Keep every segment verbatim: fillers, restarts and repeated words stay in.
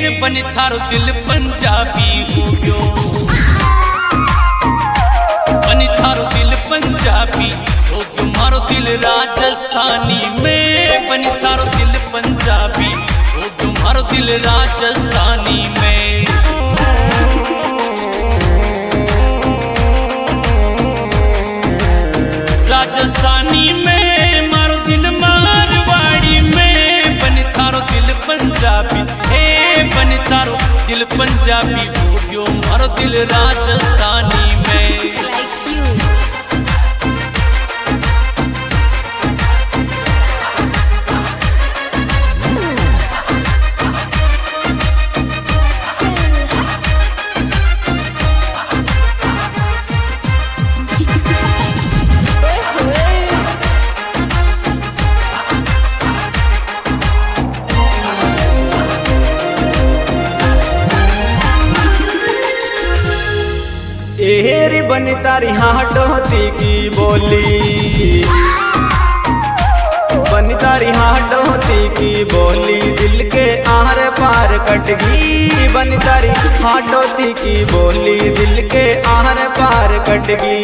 बनी थारो दिल पंजाबी हो गयो, बनी थारो दिल पंजाबी हो गयो, मारो दिल राजस्थानी में। बनी थारो दिल पंजाबी हो गयो, मारो दिल राजस्थानी में। राजस्थानी में मारो दिल मारवाड़ी में। बनी थारो दिल पंजाबी, हे बनी थारो दिल पंजाबी हो गयो, मारो दिल राजस्थानी में। एरी बनी तारी हाटोती की बोली, बनी तारी हाटोती की बोली, दिल के आर पार कटगी। बनी तारी हाटोती की बोली, दिल के आर पार कटगी।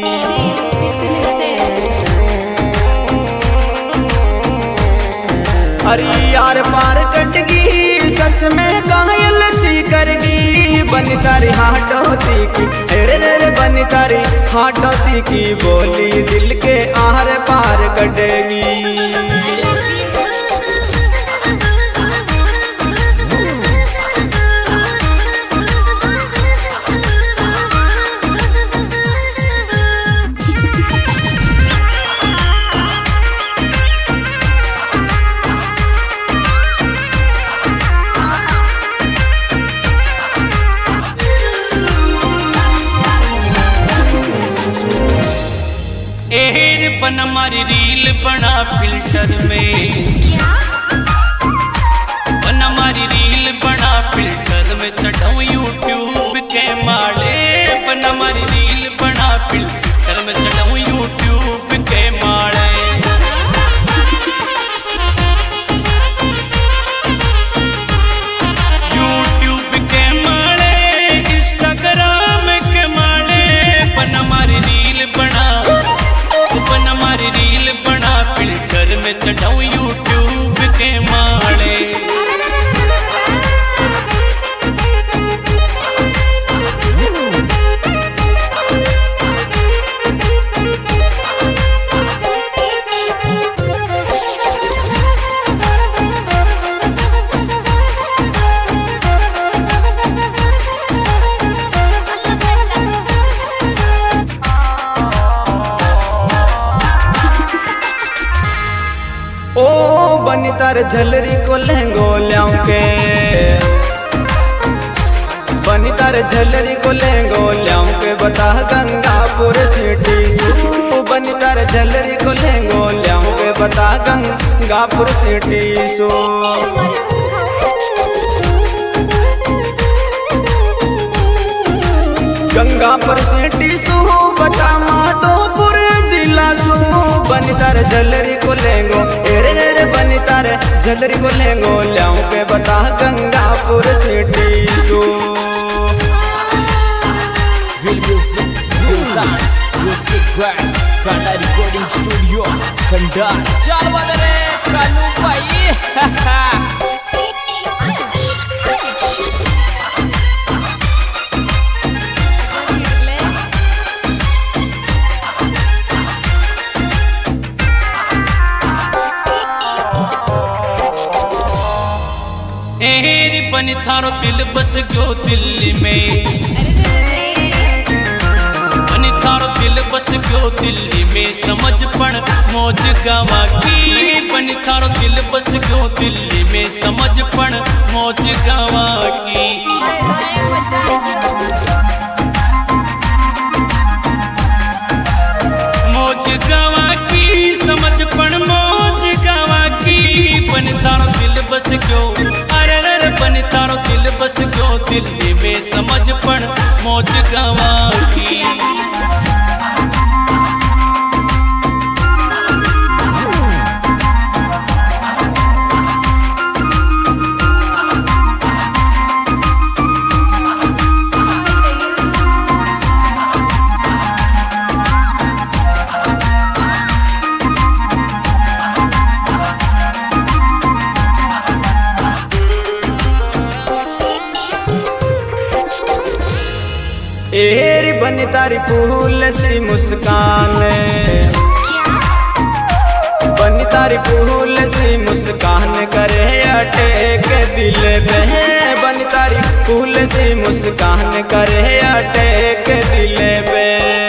अरे यार पार कटगी, सच में घायल सी करगी। बनी तारी हाटोती की, रे रे बनी तारी हाटोती की बोली, दिल के आर पार कटेगी। एहर बन हमारी रील बना फिल्टर में, बन हमारी रील बना फिल्टर में, चढ़ाऊं यूट्यूब के माले। बन हमारी रील बना फिल्टर में, चढ़ाऊं यूट्यूब के माले। यूट्यूब के माले, इंस्टाग्राम के माले, बन हमारी रील बना, बन हमारी रील बना फिल्टर में, चढ़ाऊं यूट्यूब के माले। ओ बनी तार झलरी को लहंगो ल्याऊं के, बनी तार झलरी को लहंगो ल्याऊं के, बता गंगापुर सिटी सू। बनी तार झलरी को लहंगो ल्याऊं के, बता गंगापुर सिटी सू। गंगापुर सिटी सू, बता माधोपुर जिला सू। बनी तार झलरी को लेंगो, रे रे बनी तार झलरी को लेंगो ल्याऊं के, बता गंगापुर सिटी सू। Real music, real sound, music brand, Kanda Recording Studio, Kanda. चल बदरे कानू भाई। एहर बनी थारो दिल बस गयो दिल्ली में, बनी थारो दिल बस गयो दिल्ली में, समझ पण मौज गावा की। बनी थारो दिल बस गयो दिल्ली में, समझ पण मौज गावा की। मौज गावा की, समझ पण मौज गावा की। बनी थारो दिल बस गयो, अरे रे बनी थारो दिल बस गयो दिल्ली में, समझ पण मौज गावा की। बन तारी फूल सी मुस्कान, बन तारी फूल सी मुस्कान करे अटैक दिल पे, बन तारी फूल सी मुस्कान करे अटैक दिल पे।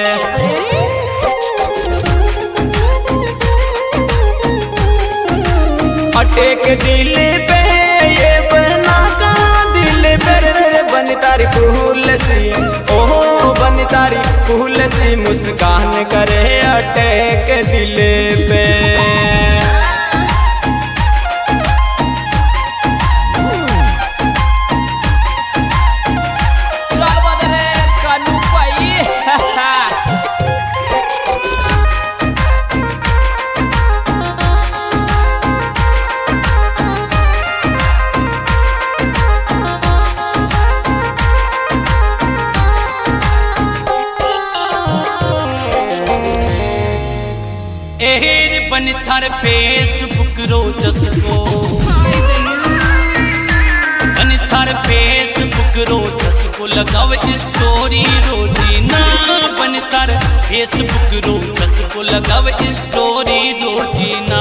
अटैक दिल पे ये बना का दिल पे रे, बन तारी फूल सी ओहो बन तारी फूल सी मुस्कान करे अटैक दिल पे। एहर बन थार फेसबुक रोजस को, बन थार फेसबुक रोजस को लगाव स्टोरी रोजीना, बन थार फेसबुक रोजस को लगाव स्टोरी रोजीना।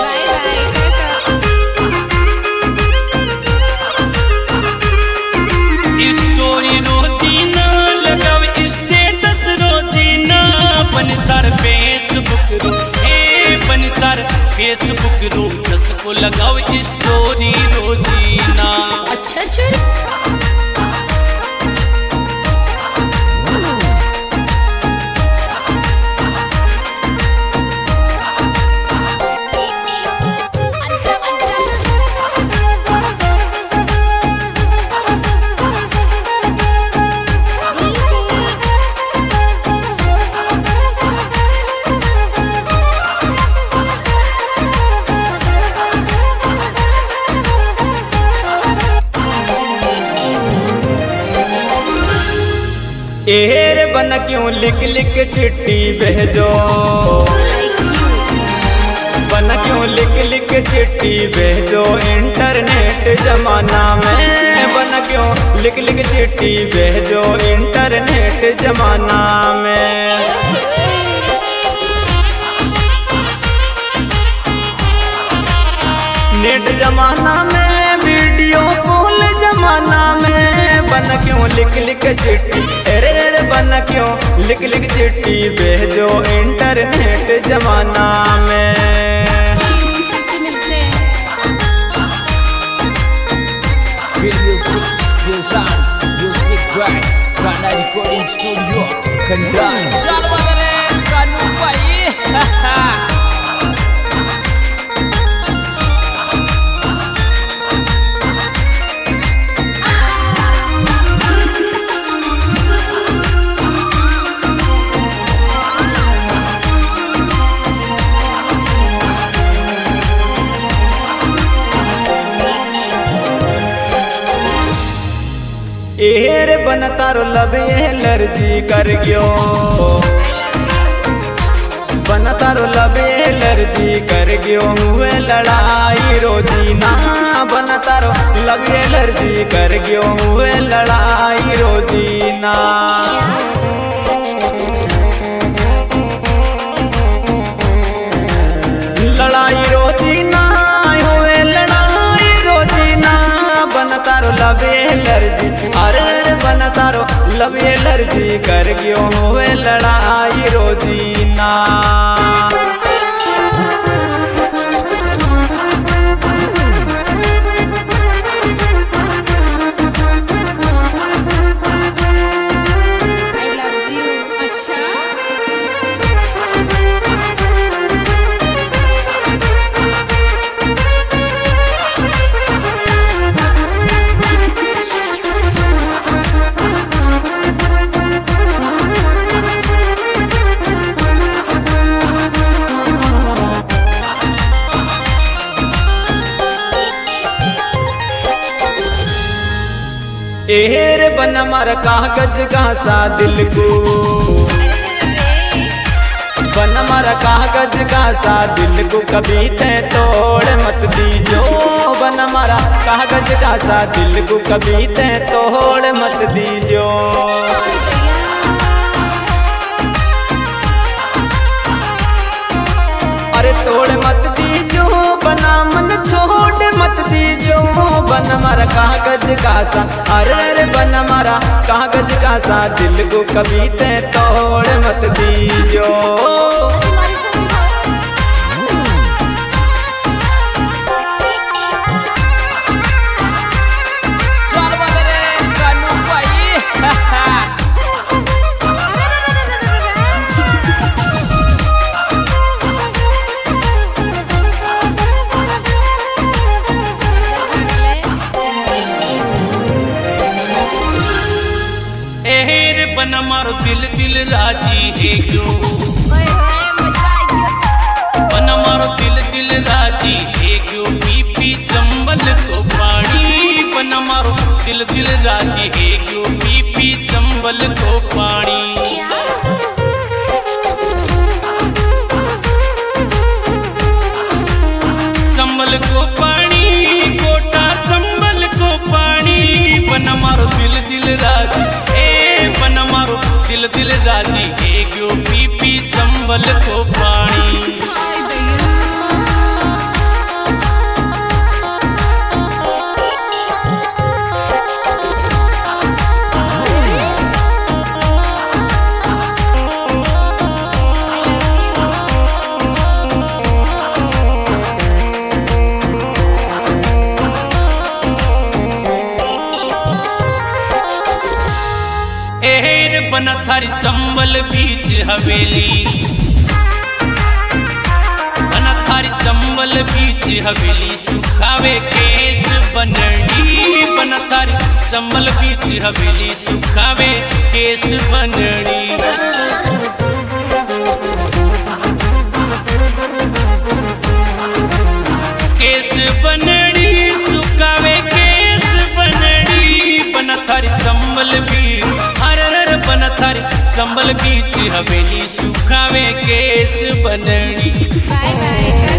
स्टोरी रोजीना लगाव स्टेटस रोजीना, बन थार फेसबुक रो बन तार फेसबुक रोजस को लगाओ स्टोरी रोजीना। अच्छा चल एहर बन क्यों लिख लिख चिट्ठी भेजो, बन क्यों लिख लिख चिट्ठी भेजो इंटरनेट जमाना में, बन क्यों लिख लिख चिट्ठी भेजो इंटरनेट जमाना में। नेट जमाना में वीडियो कॉल जमाना में, बन क्यों लिख लिख चिट्ठी अरे रे बन क्यों लिख लिख चिट्ठी भेजो इंटरनेट जमाना में। रिकॉर्डिंग स्टूडियो खंडार चल बदरे कानू भाई। एहर बन तारो लब एलर्जी कर गयो, बन तारो लब एलर्जी कर गयो हुए लड़ाई रोजीना, बन तारो लब एलर्जी कर गयो हुए लड़ाई रोजीना। लड़ाई रोजीना हुए लड़ाई रोजीना, बन तारो लब एलर्जी अरे बन तारो लब एलर्जी कर गयो हुए लड़ाई रोजीना। एहर बन मार कागज घासा दिल को, बन मार कागज घासा दिल को कभी ते तोड़ मत दीजो, बन मारा कागज घासा दिल को कभी ते तोड़ मत दीजो। हमारा कागज का सा, अरे अरे बन हमारा कागज का सा, दिल को कभी ते तोड़ मत दीजो। एहेर बन मारो दिल दिल राजी है क्यों, बन मारो दिल दिल राजी है क्यों, पी पी चंबल को पानी, बन मारो दिल दिल राजी है क्यों, पी पी चंबल को पानी। चंबल को पानी, कोटा चंबल को पानी, बन मारो दिल दिल राजी, बन मारो दिल दिल राजी है क्यों, पी पी चंबल को पानी। एहेर बन थारी चंबल बीच हवेली, बन थारी चंबल बीच हवेली, सुखावे केश बनड़ी, बन थारी चंबल बीच हवेली, सुखावे केश बनड़ी। केश बनड़ी सुखावे केश बनड़ी, बन थारी चंबल बीच, बन थारी चंबल बीच हवेली, सुखावे केश बनड़ी। Bye bye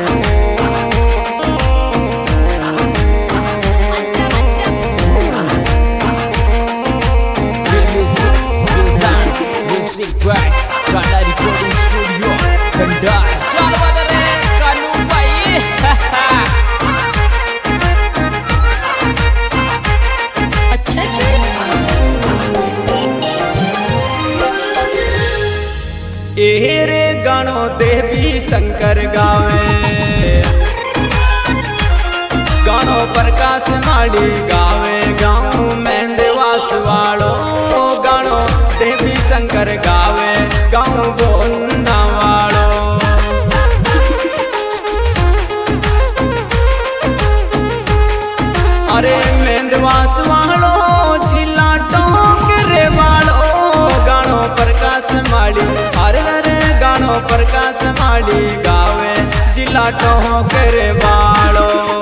Karena recording studio Kendal Jawa Barat Kanu Pai. अच्छा अच्छा एरे गानो देवी शंकर गावे, गानो प्रकाश माड़ी गावे, गाँव में देवास वालो, गानो देवी शंकर गावे, गाँव बोंदा वालो। अरे मेंदवास वालो जिला टोंकरे वालो, गानो प्रकाश माड़ी, अरे अरे गानो प्रकाश माड़ी गावे, जिला टोंकरे वालो।